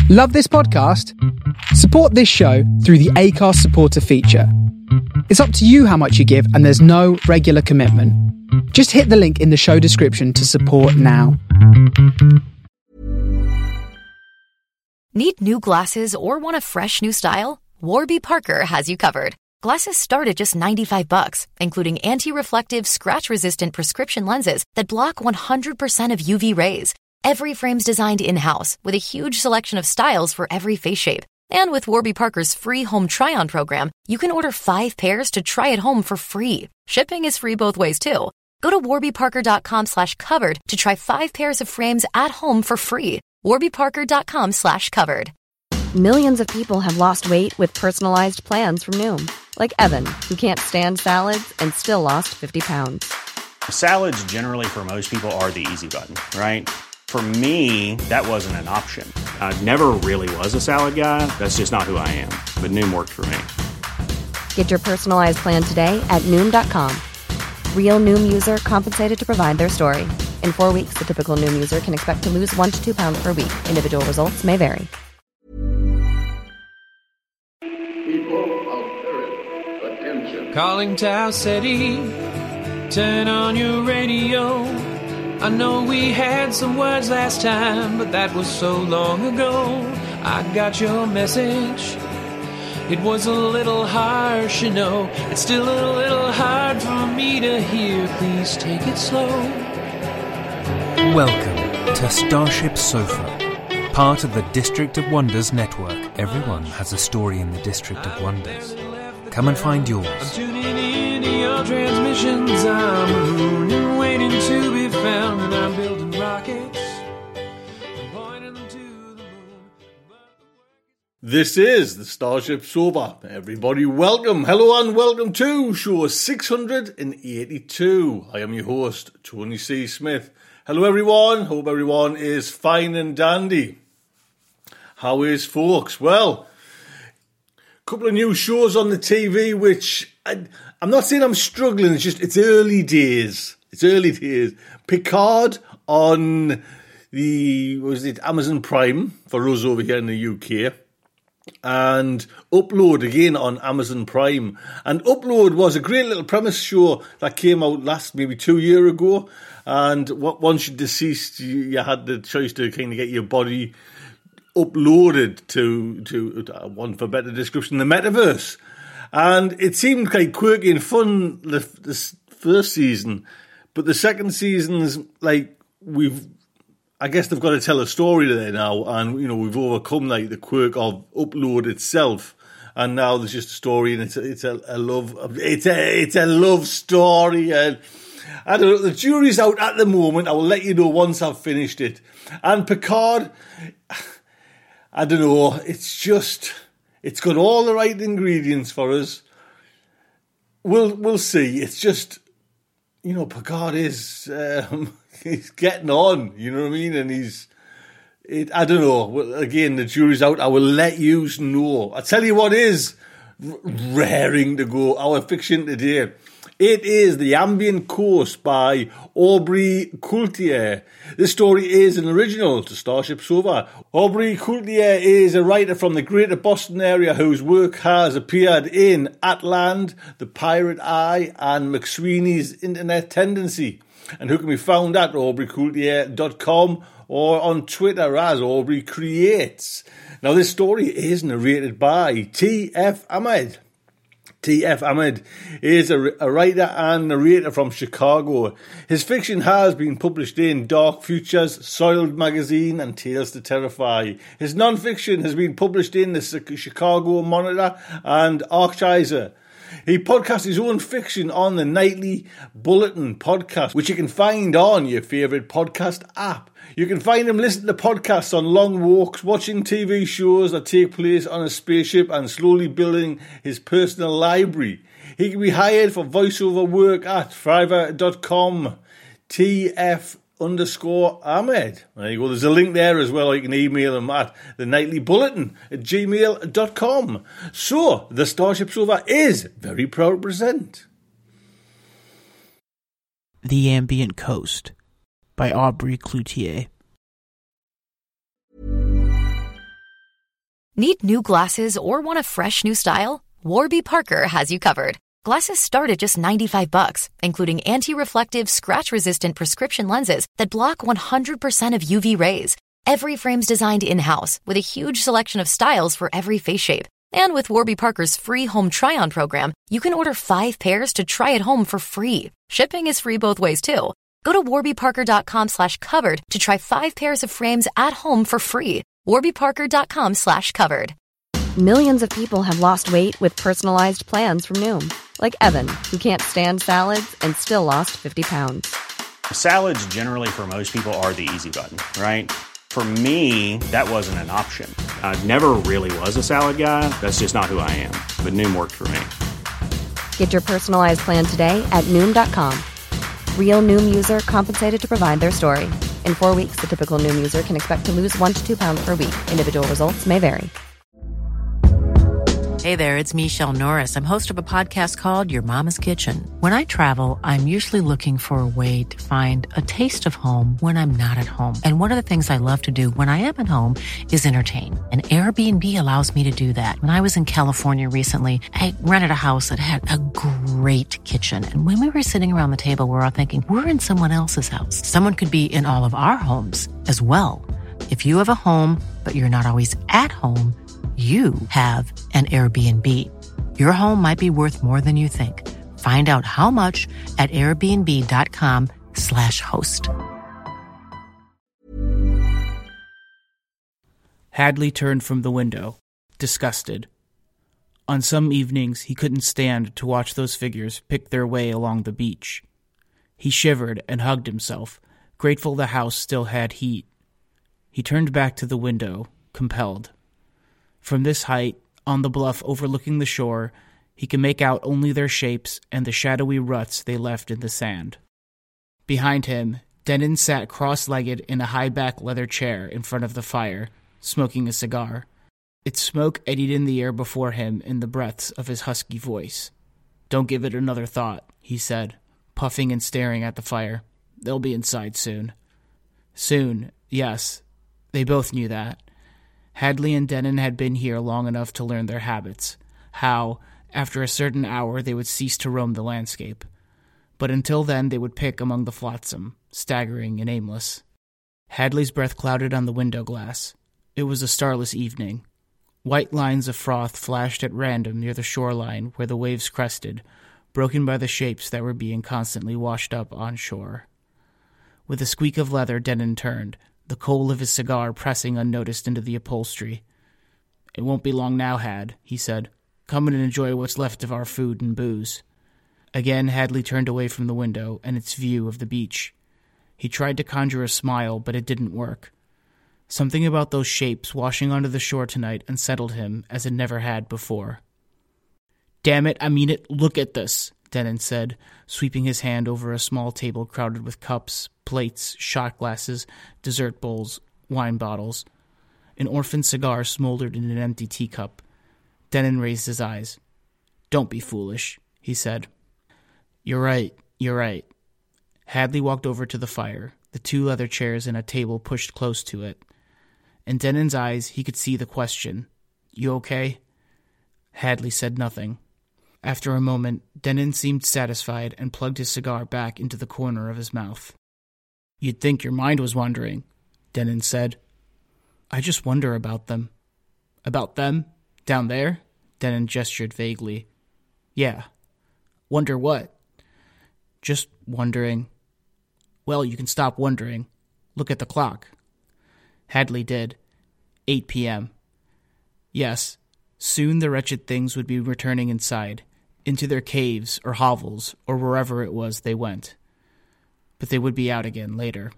Love this podcast? Support this show through the Acast supporter feature. It's up to you how much you give, and there's no regular commitment. Just hit the link in the show description to support now. Need new glasses or want a fresh new style? Warby Parker has you covered. Glasses start at just $95, including anti-reflective, scratch-resistant prescription lenses that block 100% of UV rays. Every frame's designed in-house with a huge selection of styles for every face shape. And with Warby Parker's free home try-on program, you can order 5 pairs to try at home for free. Shipping is free both ways, too. Go to warbyparker.com/covered to try 5 pairs of frames at home for free. warbyparker.com/covered. Millions of people have lost weight with personalized plans from Noom. Like Evan, who can't stand salads and still lost 50 pounds. Salads generally for most people are the easy button, right? For me, that wasn't an option. I never really was a salad guy. That's just not who I am. But Noom worked for me. Get your personalized plan today at Noom.com. Real Noom user compensated to provide their story. In 4 weeks, the typical Noom user can expect to lose 1 to 2 pounds per week. Individual results may vary. People of Earth, attention. Calling Tau City, turn on your radio. I know we had some words last time, but that was so long ago. I got your message. It was a little harsh, you know. It's still a little hard for me to hear. Please take it slow. Welcome to Starship Sofa, part of the District of Wonders network. Everyone has a story in the District of Wonders. Come and find yours. I'm tuning in to your transmissions. I'm marooned and waiting to be found, and I'm building rockets and pointing them to the moon. This is the Starship Sofa. Everybody, welcome, hello, and welcome to show 682. I am your host, Tony C. Smith. Hello, everyone. Hope everyone is fine and dandy. How is folks? Well, couple of new shows on the TV, which I'm not saying I'm struggling. It's early days. It's early days. Picard on Amazon Prime for us over here in the UK, and Upload again on Amazon Prime. And Upload was a great little premise show that came out maybe 2 years ago. And once you're deceased, you had the choice to kind of get your body uploaded to one for better description, the metaverse. And it seemed quite quirky and fun this first season, but the second season's like I guess they've got to tell a story there now, and we've overcome like the quirk of Upload itself, and now there's just a story, and it's a love story, and I don't know, the jury's out at the moment. I will let you know once I've finished it. And Picard, I don't know, it's got all the right ingredients for us. We'll see. It's just, Picard is, he's getting on, you know what I mean? And I don't know. Well, again, the jury's out. I will let you know. I tell you what is raring to go, our fiction today. It is The Ambient Coast by Aubrey Coultier. This story is an original to Starship Sofa. Aubrey Coultier is a writer from the Greater Boston area whose work has appeared in Atland, The Pirate Eye, and McSweeney's Internet Tendency, and who can be found at aubreycoultier.com or on Twitter as Aubrey Creates. Now, this story is narrated by T.F. Ahmed. T.F. Ahmed is a writer and narrator from Chicago. His fiction has been published in Dark Futures, Soiled Magazine, and Tales to Terrify. His non-fiction has been published in the Chicago Monitor and Archizer. He podcasts his own fiction on the Nightly Bulletin podcast, which you can find on your favourite podcast app. You can find him listening to podcasts on long walks, watching TV shows that take place on a spaceship, and slowly building his personal library. He can be hired for voiceover work at Fiverr.com. TF_Ahmed. There you go. There's a link there as well. You can email him at thenightlyBulletin@gmail.com. So, the Starship Sofa is very proud to present The Ambient Coast by Aubrey Coultier. Need new glasses or want a fresh new style? Warby Parker has you covered. Glasses start at just $95, including anti-reflective, scratch-resistant prescription lenses that block 100% of UV rays. Every frame's designed in-house with a huge selection of styles for every face shape. And with Warby Parker's free home try-on program, you can order 5 pairs to try at home for free. Shipping is free both ways, too. Go to warbyparker.com/covered to try 5 pairs of frames at home for free. warbyparker.com/covered. Millions of people have lost weight with personalized plans from Noom. Like Evan, who can't stand salads and still lost 50 pounds. Salads generally for most people are the easy button, right? For me, that wasn't an option. I never really was a salad guy. That's just not who I am. But Noom worked for me. Get your personalized plan today at Noom.com. Real Noom user compensated to provide their story. In 4 weeks, the typical Noom user can expect to lose 1 to 2 pounds per week. Individual results may vary. Hey there, it's Michelle Norris. I'm host of a podcast called Your Mama's Kitchen. When I travel, I'm usually looking for a way to find a taste of home when I'm not at home. And one of the things I love to do when I am at home is entertain. And Airbnb allows me to do that. When I was in California recently, I rented a house that had a great kitchen. And when we were sitting around the table, we were all thinking, we're in someone else's house. Someone could be in all of our homes as well. If you have a home, but you're not always at home, you have an Airbnb. Your home might be worth more than you think. Find out how much at airbnb.com/host. Hadley turned from the window, disgusted. On some evenings, he couldn't stand to watch those figures pick their way along the beach. He shivered and hugged himself, grateful the house still had heat. He turned back to the window, compelled. From this height, on the bluff overlooking the shore, he could make out only their shapes and the shadowy ruts they left in the sand. Behind him, Denon sat cross-legged in a high-back leather chair in front of the fire, smoking a cigar. Its smoke eddied in the air before him in the breaths of his husky voice. "Don't give it another thought," he said, puffing and staring at the fire. "They'll be inside soon." Soon, yes. They both knew that. Hadley and Denon had been here long enough to learn their habits, how, after a certain hour, they would cease to roam the landscape. But until then, they would pick among the flotsam, staggering and aimless. Hadley's breath clouded on the window glass. It was a starless evening. White lines of froth flashed at random near the shoreline where the waves crested, broken by the shapes that were being constantly washed up on shore. With a squeak of leather, Denon turned, the coal of his cigar pressing unnoticed into the upholstery. "It won't be long now, Had," he said. "Come in and enjoy what's left of our food and booze." Again, Hadley turned away from the window and its view of the beach. He tried to conjure a smile, but it didn't work. Something about those shapes washing onto the shore tonight unsettled him as it never had before. "Damn it, I mean it, look at this," Denon said, sweeping his hand over a small table crowded with cups, plates, shot glasses, dessert bowls, wine bottles. An orphan cigar smoldered in an empty teacup. Denon raised his eyes. "Don't be foolish," he said. You're right. Hadley walked over to the fire, the 2 leather chairs and a table pushed close to it. In Denon's eyes, he could see the question. "You okay?" Hadley said nothing. After a moment, Denon seemed satisfied and plugged his cigar back into the corner of his mouth. "You'd think your mind was wandering," Denon said. "I just wonder about them." "About them? Down there?" Denon gestured vaguely. "Yeah." "Wonder what?" "Just wondering." "Well, you can stop wondering. Look at the clock." Hadley did. 8 p.m. Yes, soon the wretched things would be returning inside, into their caves or hovels or wherever it was they went. But they would be out again later.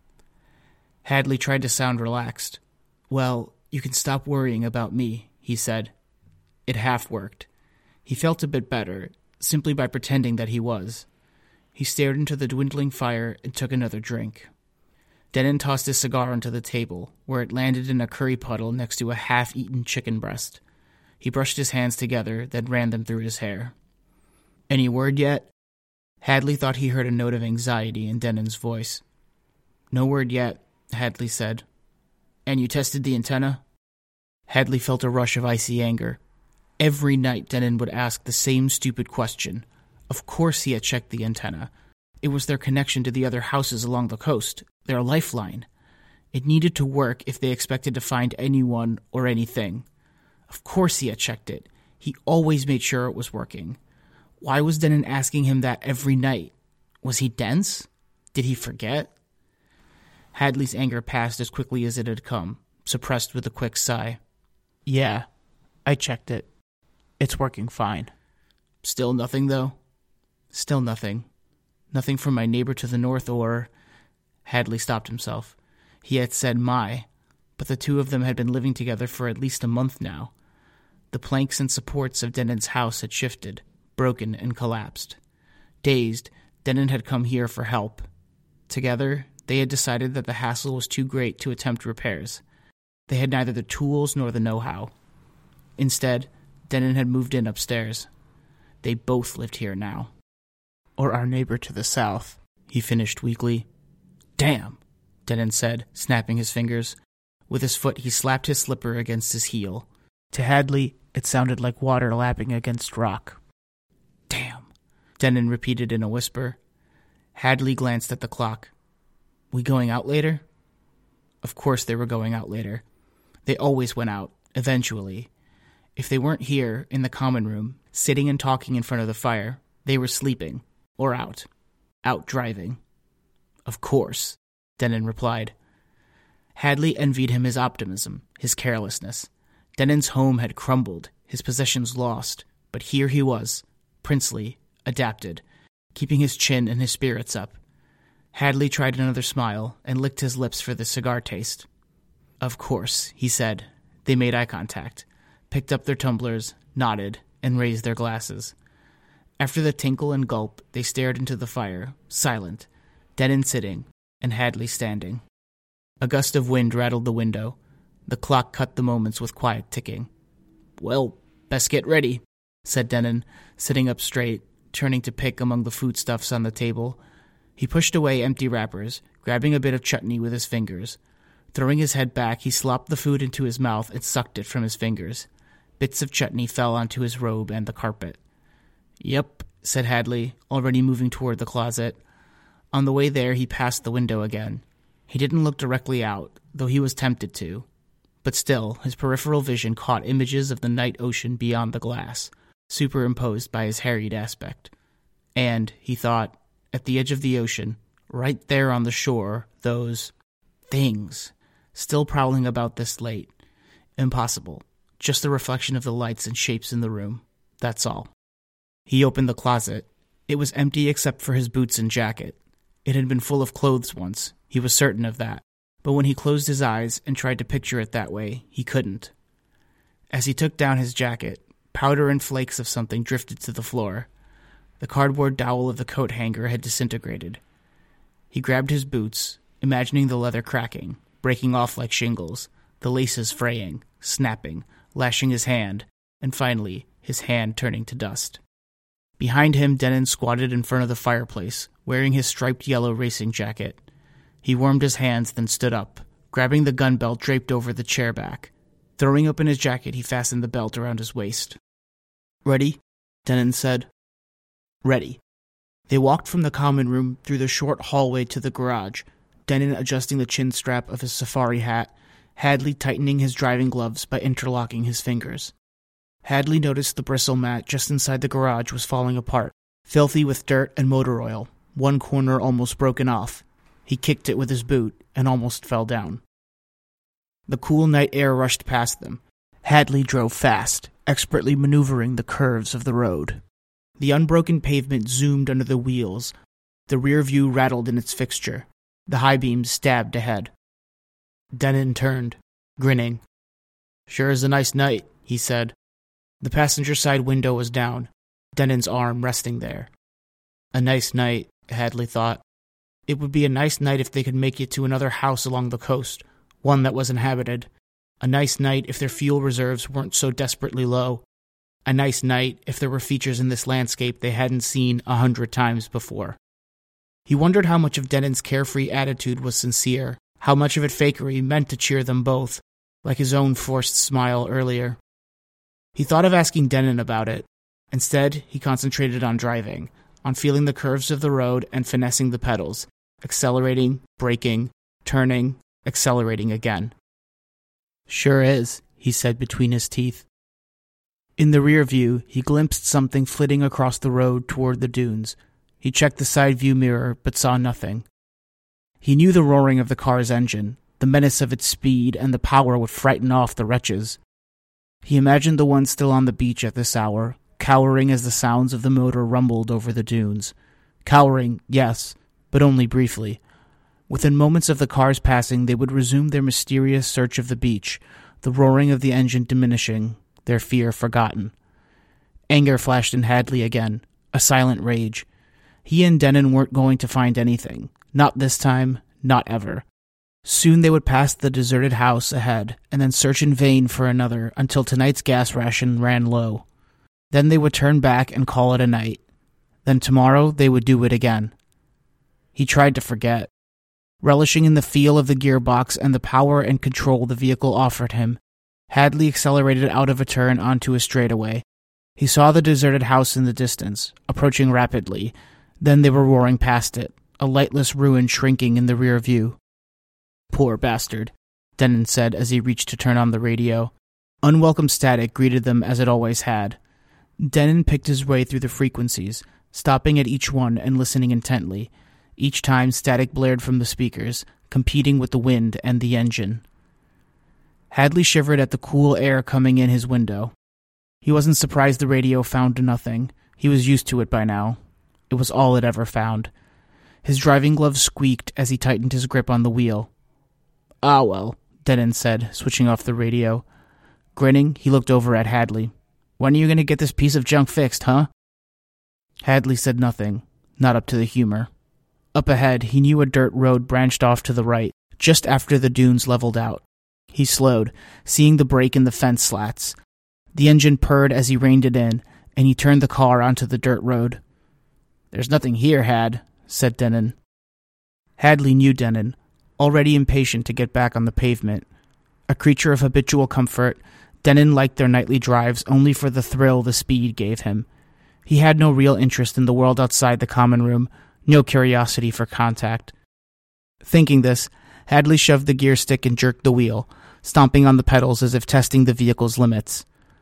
Hadley tried to sound relaxed. "Well, you can stop worrying about me," he said. It half worked. He felt a bit better, simply by pretending that he was. He stared into the dwindling fire and took another drink. Denon tossed his cigar onto the table, where it landed in a curry puddle next to a half-eaten chicken breast. He brushed his hands together, then ran them through his hair. "Any word yet?" Hadley thought he heard a note of anxiety in Denon's voice. "No word yet," Hadley said. "And you tested the antenna?" Hadley felt a rush of icy anger. Every night Denon would ask the same stupid question. Of course he had checked the antenna. It was their connection to the other houses along the coast, their lifeline. It needed to work if they expected to find anyone or anything. Of course he had checked it. He always made sure it was working. Why was Denon asking him that every night? Was he dense? Did he forget? Hadley's anger passed as quickly as it had come, suppressed with a quick sigh. Yeah, I checked it. It's working fine. Still nothing, though? Still nothing. Nothing from my neighbor to the north or... Hadley stopped himself. He had said my, but the two of them had been living together for at least a month now. The planks and supports of Denon's house had shifted, broken and collapsed. Dazed, Denon had come here for help. Together, they had decided that the hassle was too great to attempt repairs. They had neither the tools nor the know-how. Instead, Denon had moved in upstairs. They both lived here now. Or our neighbor to the south, he finished weakly. Damn, Denon said, snapping his fingers. With his foot, he slapped his slipper against his heel. To Hadley, it sounded like water lapping against rock. Damn, Denon repeated in a whisper. Hadley glanced at the clock. We going out later? Of course they were going out later. They always went out, eventually. If they weren't here, in the common room, sitting and talking in front of the fire, they were sleeping, or out. Out driving. Of course, Denon replied. Hadley envied him his optimism, his carelessness. Denon's home had crumbled, his possessions lost, but here he was, princely, adapted, keeping his chin and his spirits up. Hadley tried another smile and licked his lips for the cigar taste. Of course, he said. They made eye contact, picked up their tumblers, nodded, and raised their glasses. After the tinkle and gulp, they stared into the fire, silent, Denon sitting, and Hadley standing. A gust of wind rattled the window. The clock cut the moments with quiet ticking. Well, best get ready, said Denon, sitting up straight, turning to pick among the foodstuffs on the table. He pushed away empty wrappers, grabbing a bit of chutney with his fingers. Throwing his head back, he slopped the food into his mouth and sucked it from his fingers. Bits of chutney fell onto his robe and the carpet. Yep, said Hadley, already moving toward the closet. On the way there, he passed the window again. He didn't look directly out, though he was tempted to. But still, his peripheral vision caught images of the night ocean beyond the glass, superimposed by his harried aspect. And, he thought, at the edge of the ocean, right there on the shore, those things, still prowling about this late. Impossible. Just the reflection of the lights and shapes in the room. That's all. He opened the closet. It was empty except for his boots and jacket. It had been full of clothes once. He was certain of that. But when he closed his eyes and tried to picture it that way, he couldn't. As he took down his jacket, powder and flakes of something drifted to the floor. The cardboard dowel of the coat hanger had disintegrated. He grabbed his boots, imagining the leather cracking, breaking off like shingles, the laces fraying, snapping, lashing his hand, and finally, his hand turning to dust. Behind him, Denon squatted in front of the fireplace, wearing his striped yellow racing jacket. He warmed his hands, then stood up, grabbing the gun belt draped over the chair back. Throwing open his jacket, he fastened the belt around his waist. Ready? Denon said. Ready. They walked from the common room through the short hallway to the garage, Denon adjusting the chin strap of his safari hat, Hadley tightening his driving gloves by interlocking his fingers. Hadley noticed the bristle mat just inside the garage was falling apart, filthy with dirt and motor oil, one corner almost broken off. He kicked it with his boot and almost fell down. The cool night air rushed past them. Hadley drove fast, expertly maneuvering the curves of the road. The unbroken pavement zoomed under the wheels. The rear view rattled in its fixture. The high beams stabbed ahead. Denon turned, grinning. Sure is a nice night, he said. The passenger side window was down, Denon's arm resting there. A nice night, Hadley thought. It would be a nice night if they could make it to another house along the coast, one that was inhabited. A nice night if their fuel reserves weren't so desperately low. A nice night if there were features in this landscape they hadn't seen 100 times before. He wondered how much of Denon's carefree attitude was sincere, how much of it fakery meant to cheer them both. like his own forced smile earlier. He thought of asking Denon about it. Instead, he concentrated on driving, on feeling the curves of the road and finessing the pedals, accelerating, braking, turning, accelerating again. "Sure is," he said between his teeth. In the rear view, he glimpsed something flitting across the road toward the dunes. He checked the side view mirror, but saw nothing. He knew the roaring of the car's engine, the menace of its speed, and the power would frighten off the wretches. He imagined the one still on the beach at this hour, cowering as the sounds of the motor rumbled over the dunes. Cowering, yes, but only briefly. Within moments of the cars passing, they would resume their mysterious search of the beach, the roaring of the engine diminishing, their fear forgotten. Anger flashed in Hadley again, a silent rage. He and Denon weren't going to find anything. Not this time, not ever. Soon they would pass the deserted house ahead, and then search in vain for another until tonight's gas ration ran low. Then they would turn back and call it a night. Then tomorrow they would do it again. He tried to forget. Relishing in the feel of the gearbox and the power and control the vehicle offered him, Hadley accelerated out of a turn onto a straightaway. He saw the deserted house in the distance, approaching rapidly. Then they were roaring past it, a lightless ruin shrinking in the rear view. "Poor bastard," Denon said as he reached to turn on the radio. Unwelcome static greeted them as it always had. Denon picked his way through the frequencies, stopping at each one and listening intently. Each time static blared from the speakers, competing with the wind and the engine. Hadley shivered at the cool air coming in his window. He wasn't surprised the radio found nothing. He was used to it by now. It was all it ever found. His driving gloves squeaked as he tightened his grip on the wheel. "Ah, well," Denon said, switching off the radio. Grinning, he looked over at Hadley. "When are you going to get this piece of junk fixed, huh?" Hadley said nothing, not up to the humor. Up ahead, he knew a dirt road branched off to the right, just after the dunes leveled out. He slowed, seeing the break in the fence slats. The engine purred as he reined it in, and he turned the car onto the dirt road. "There's nothing here, Had," said Denon. Hadley knew Denon, already impatient to get back on the pavement. A creature of habitual comfort, Denon liked their nightly drives only for the thrill the speed gave him. He had no real interest in the world outside the common room, no curiosity for contact. Thinking this, Hadley shoved the gear stick and jerked the wheel, stomping on the pedals as if testing the vehicle's limits.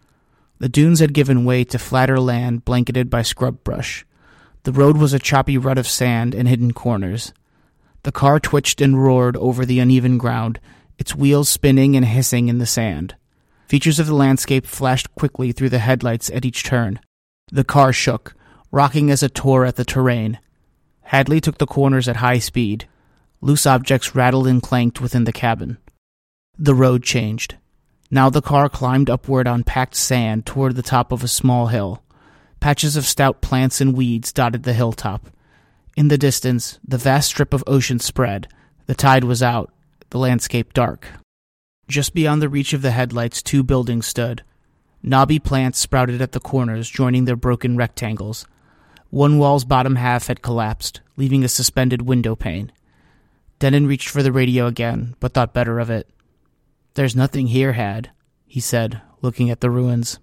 The dunes had given way to flatter land blanketed by scrub brush. The road was a choppy rut of sand and hidden corners. The car twitched and roared over the uneven ground, its wheels spinning and hissing in the sand. Features of the landscape flashed quickly through the headlights at each turn. The car shook, rocking as it tore at the terrain. Hadley took the corners at high speed. Loose objects rattled and clanked within the cabin. The road changed. Now the car climbed upward on packed sand toward the top of a small hill. Patches of stout plants and weeds dotted the hilltop. In the distance, the vast strip of ocean spread. The tide was out, the landscape dark. Just beyond the reach of the headlights, 2 buildings stood. Knobby plants sprouted at the corners, joining their broken rectangles. One wall's bottom half had collapsed, leaving a suspended window pane. Denon reached for the radio again, but thought better of it. "There's nothing here, Had," he said, looking at the ruins.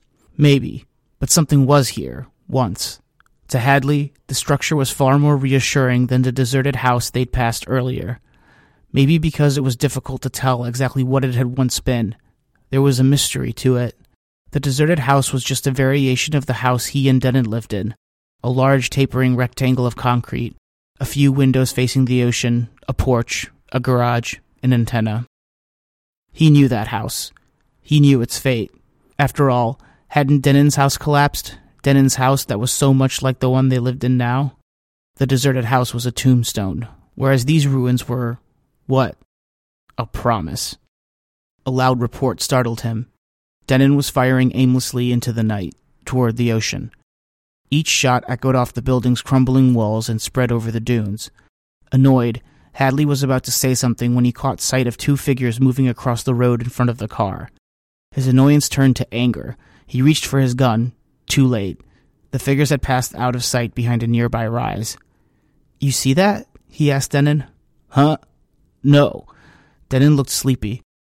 Maybe, but something was here, once. To Hadley, the structure was far more reassuring than the deserted house they'd passed earlier. Maybe because it was difficult to tell exactly what it had once been. There was a mystery to it. The deserted house was just a variation of the house he and Denon lived in. A large tapering rectangle of concrete, a few windows facing the ocean, a porch, a garage, an antenna. He knew that house. He knew its fate. After all, hadn't Denon's house collapsed? Denon's house that was so much like the one they lived in now? The deserted house was a tombstone, whereas these ruins were... what? A promise. A loud report startled him. Denon was firing aimlessly into the night, toward the ocean. Each shot echoed off the building's crumbling walls and spread over the dunes. Annoyed, Hadley was about to say something when he caught sight of 2 figures moving across the road in front of the car. His annoyance turned to anger. He reached for his gun. Too late. The figures had passed out of sight behind a nearby rise. "You see that?" he asked Denon. "Huh? No." Denon looked sleepy.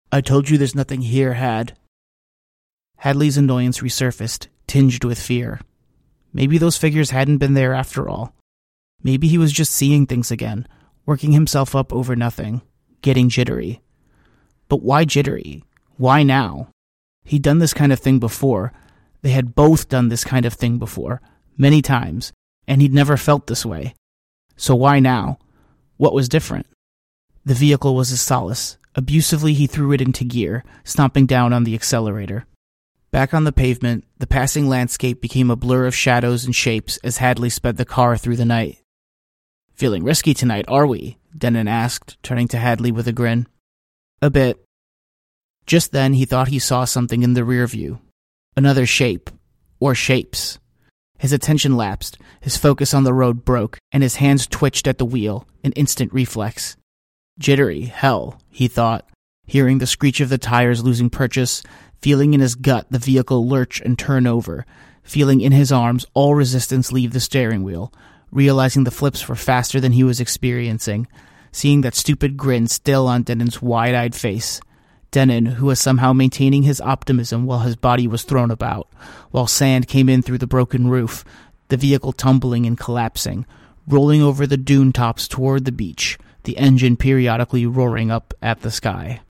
I told you there's nothing here, Had. Hadley's annoyance resurfaced, tinged with fear. Maybe those figures hadn't been there after all. Maybe he was just seeing things again, working himself up over nothing, getting jittery. But why jittery? Why now? He'd done this kind of thing before. They had both done this kind of thing before, many times, and he'd never felt this way. So why now? What was different? The vehicle was his solace. Abusively, he threw it into gear, stomping down on the accelerator. Back on the pavement, the passing landscape became a blur of shadows and shapes as Hadley sped the car through the night. Feeling risky tonight, are we? Denon asked, turning to Hadley with a grin. A bit. Just then, he thought he saw something in the rear view. Another shape. Or shapes. His attention lapsed, his focus on the road broke, and his hands twitched at the wheel, an instant reflex. Jittery, hell, he thought, hearing the screech of the tires losing purchase, feeling in his gut the vehicle lurch and turn over, feeling in his arms all resistance leave the steering wheel, realizing the flips were faster than he was experiencing, seeing that stupid grin still on Denon's wide-eyed face. Denon, who was somehow maintaining his optimism while his body was thrown about, while sand came in through the broken roof, the vehicle tumbling and collapsing, rolling over the dune tops toward the beach, the engine periodically roaring up at the sky.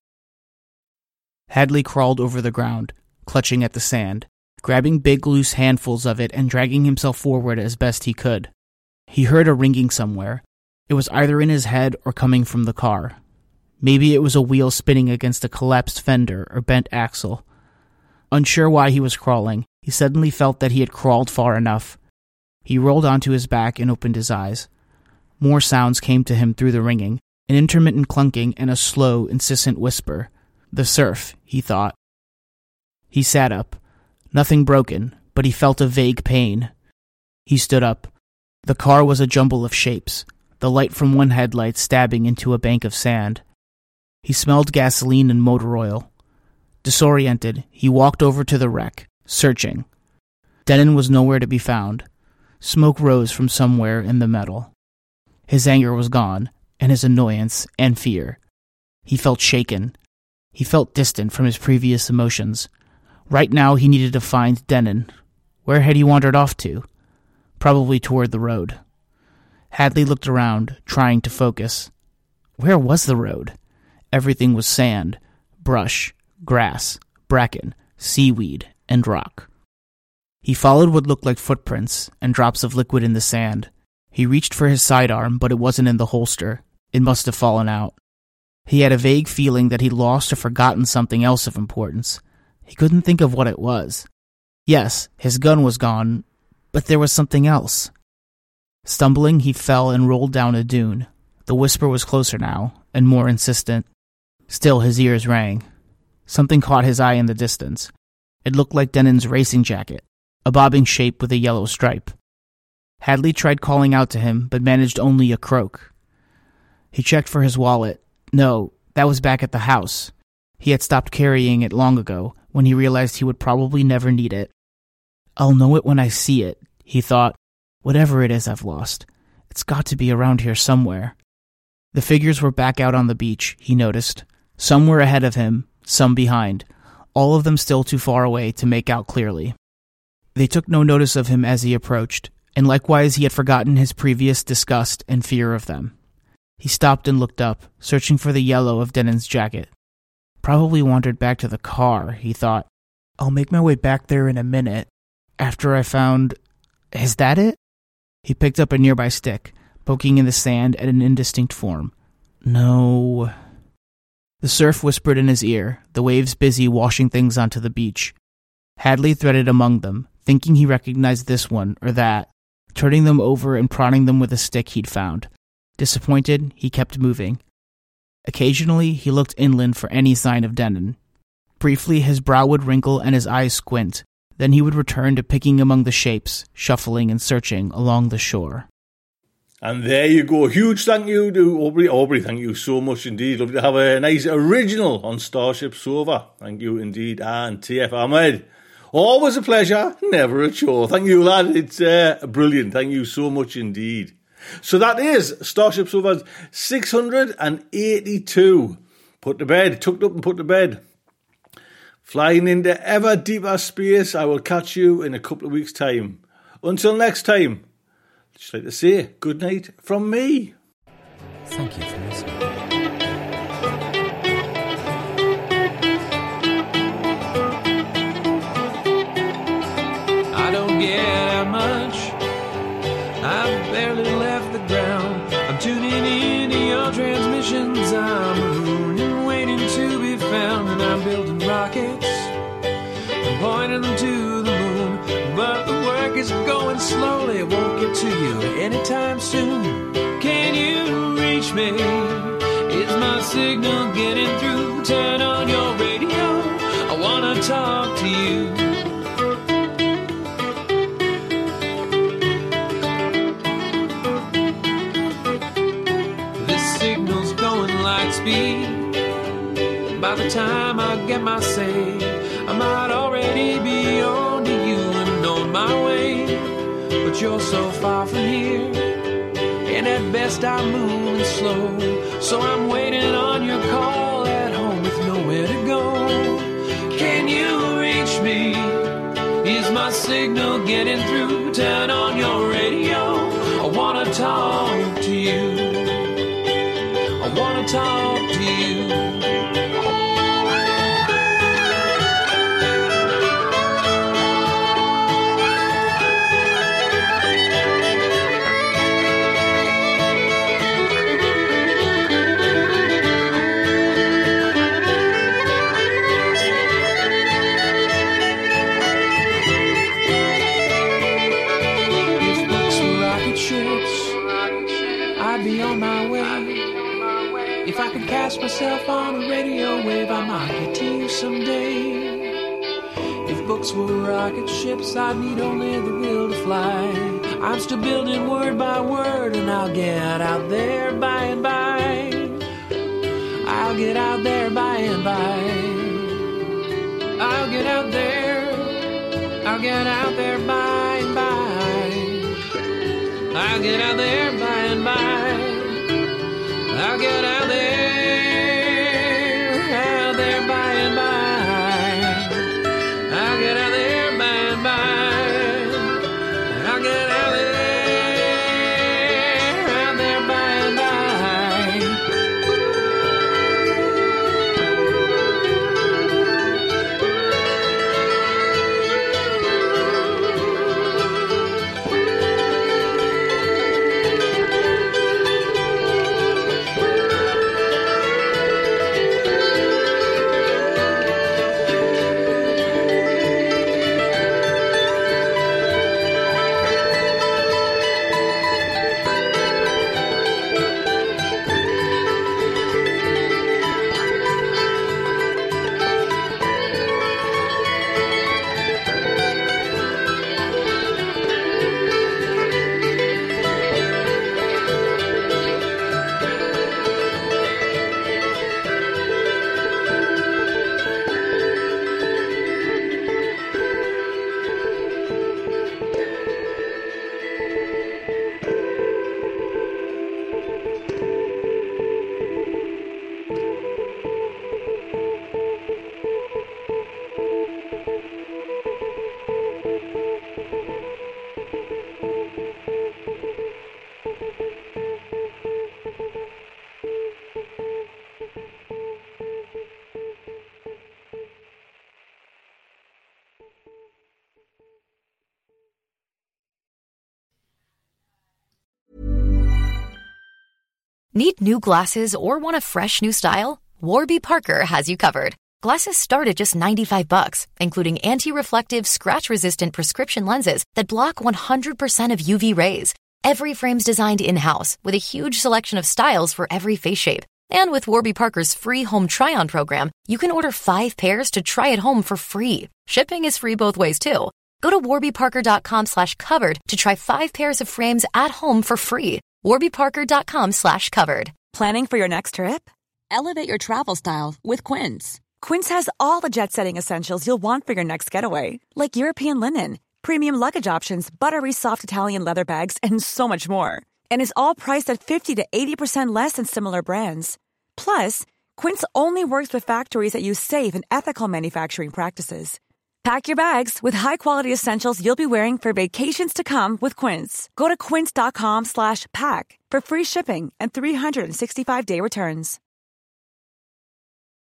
Hadley crawled over the ground, clutching at the sand, grabbing big loose handfuls of it and dragging himself forward as best he could. He heard a ringing somewhere. It was either in his head or coming from the car. Maybe it was a wheel spinning against a collapsed fender or bent axle. Unsure why he was crawling, he suddenly felt that he had crawled far enough. He rolled onto his back and opened his eyes. More sounds came to him through the ringing, an intermittent clunking and a slow, insistent whisper. The surf, he thought. He sat up. Nothing broken, but he felt a vague pain. He stood up. The car was a jumble of shapes, the light from one headlight stabbing into a bank of sand. He smelled gasoline and motor oil. Disoriented, he walked over to the wreck, searching. Denon was nowhere to be found. Smoke rose from somewhere in the metal. His anger was gone, and his annoyance and fear. He felt shaken. He felt distant from his previous emotions. Right now he needed to find Denon. Where had he wandered off to? Probably toward the road. Hadley looked around, trying to focus. Where was the road? Everything was sand, brush, grass, bracken, seaweed, and rock. He followed what looked like footprints and drops of liquid in the sand. He reached for his sidearm, but it wasn't in the holster. It must have fallen out. He had a vague feeling that he'd lost or forgotten something else of importance. He couldn't think of what it was. Yes, his gun was gone, but there was something else. Stumbling, he fell and rolled down a dune. The whisper was closer now, and more insistent. Still, his ears rang. Something caught his eye in the distance. It looked like Denon's racing jacket, a bobbing shape with a yellow stripe. Hadley tried calling out to him, but managed only a croak. He checked for his wallet. No, that was back at the house. He had stopped carrying it long ago, when he realized he would probably never need it. I'll know it when I see it, he thought. Whatever it is I've lost, it's got to be around here somewhere. The figures were back out on the beach, he noticed. Some were ahead of him, some behind, all of them still too far away to make out clearly. They took no notice of him as he approached, and likewise he had forgotten his previous disgust and fear of them. He stopped and looked up, searching for the yellow of Denon's jacket. Probably wandered back to the car, he thought. I'll make my way back there in a minute, after I found... Is that it? He picked up a nearby stick, poking in the sand at an indistinct form. No. The surf whispered in his ear, the waves busy washing things onto the beach. Hadley threaded among them, thinking he recognized this one or that, turning them over and prodding them with a stick he'd found. Disappointed, he kept moving. Occasionally, he looked inland for any sign of Denon. Briefly, his brow would wrinkle and his eyes squint. Then he would return to picking among the shapes, shuffling and searching along the shore. And there you go. Huge thank you to Aubrey. Aubrey, thank you so much indeed. Lovely to have a nice original on Starship Sofa. Thank you indeed. And TF Ahmed. Always a pleasure, never a chore. Thank you, lad. It's brilliant. Thank you so much indeed. So that is Starship Sofa's 682 Put to bed, tucked up and put to bed. Flying into ever deeper space, I will catch you in a couple of weeks' time. Until next time, I'd just like to say good night from me. Thank you for listening. I don't get out much. I've barely left the ground. I'm tuning into your transmissions. I'm mooning, waiting to be found. And I'm building rockets, I'm pointing them to the moon. But the work is going slowly, it won't get to you anytime soon. Can you reach me? Is my signal getting through? Turn on your radio, I wanna talk to you. This signal's going light speed. By the time I get my say, I might already be on to you and on my way. But you're so far from here, and at best I'm moving slow. So I'm waiting on your call at home with nowhere to go. Can you reach me? Is my signal getting through? Turn on your radio, I wanna talk to you. I wanna talk to you. I'd be on my way. If I could cast myself on a radio wave, I might get to you someday. If books were rocket ships, I'd need only the will to fly. I'm still building word by word, and I'll get out there by and by. I'll get out there by and by. I'll get out there. I'll get out there by and by. I'll get out there by and by. I'll get out there by and by. I'll get out there by and by. I'll get out there by and by. Need new glasses or want a fresh new style? Warby Parker has you covered. Glasses start at just $95, including anti-reflective, scratch-resistant prescription lenses that block 100% of UV rays. Every frame's designed in-house with a huge selection of styles for every face shape. And with Warby Parker's free home try-on program, you can order 5 pairs to try at home for free. Shipping is free both ways, too. Go to warbyparker.com/covered to try 5 pairs of frames at home for free. warbyparker.com/covered. Planning for your next trip? Elevate your travel style with Quince. Quince has all the jet-setting essentials you'll want for your next getaway, like European linen, premium luggage options, buttery soft Italian leather bags, and so much more. And is all priced at 50 to 80% less than similar brands. Plus, Quince only works with factories that use safe and ethical manufacturing practices. Pack your bags with high-quality essentials you'll be wearing for vacations to come with Quince. Go to quince.com/pack for free shipping and 365-day returns.